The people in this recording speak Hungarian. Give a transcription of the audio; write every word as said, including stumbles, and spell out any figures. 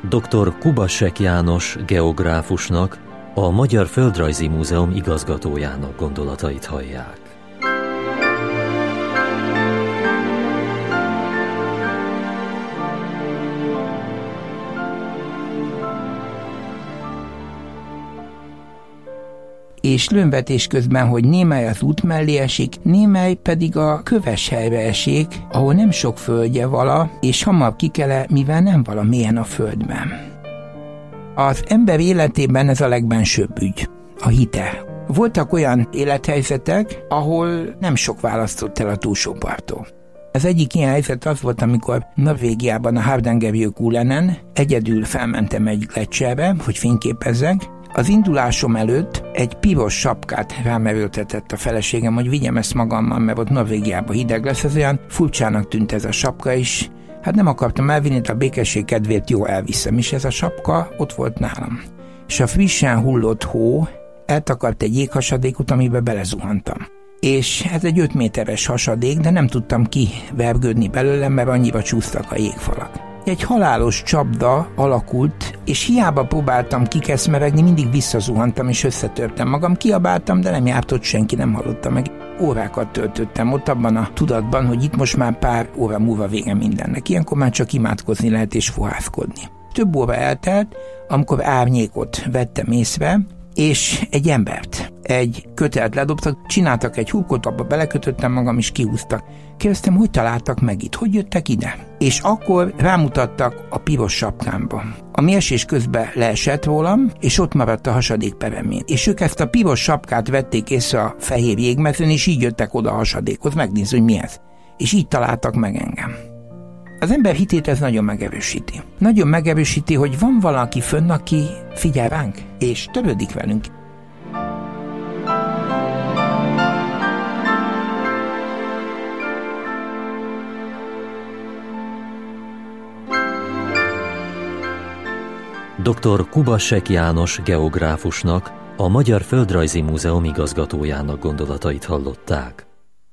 doktor Kubasek János geográfusnak, a Magyar Földrajzi Múzeum igazgatójának gondolatait hallják. És lőnvetés közben, hogy némely az út mellé esik, némely pedig a köves helyre esik, ahol nem sok földje vala, és hamar kikele, mivel nem vala mélyen a földben. Az ember életében ez a legbensőbb ügy, a hite. Voltak olyan élethelyzetek, ahol nem sok választott el a túlsó parttól. Az egyik ilyen helyzet az volt, amikor Norvégiában a Hardangerjökullenen egyedül felmentem egy gleccserre, hogy fényképezzek. Az indulásom előtt egy piros sapkát rám erőltetett a feleségem, hogy vigyem ezt magammal, mert ott Norvégiában hideg lesz, ez olyan furcsának tűnt ez a sapka is. Hát nem akartam elvinni, de a békesség kedvéért jó elviszem, és ez a sapka ott volt nálam. És a frissen hullott hó eltakart egy jéghasadékot, amiben belezuhantam. És ez egy öt méteres hasadék, de nem tudtam kivergődni belőle, mert annyira csúsztak a jégfalak. Egy halálos csapda alakult, és hiába próbáltam kikeszmeregni, mindig visszazuhantam és összetörtem magam, kiabáltam, de nem járt ott senki, nem hallotta meg. Órákat töltöttem ott abban a tudatban, hogy itt most már pár óra múlva vége mindennek. Ilyenkor már csak imádkozni lehet és fohászkodni. Több óra eltelt, amikor árnyékot vettem észre, és egy embert, egy kötelt ledobtak, csináltak egy húkot, abba belekötöttem magam, és kihúztak. Kérdeztem, hogy találtak meg itt, hogy jöttek ide? És akkor rámutattak a piros sapkámba. A esés közben leesett rólam, és ott maradt a hasadék peremén. És ők ezt a piros sapkát vették észre a fehér jégmezőn, és így jöttek oda a hasadékhoz, megnézni, hogy mi ez. És így találtak meg engem. Az ember hitét ez nagyon megerősíti. Nagyon megerősíti, hogy van valaki fönn, aki figyel ránk, és törődik velünk. doktor Kubasek János geográfusnak, a Magyar Földrajzi Múzeum igazgatójának gondolatait hallották.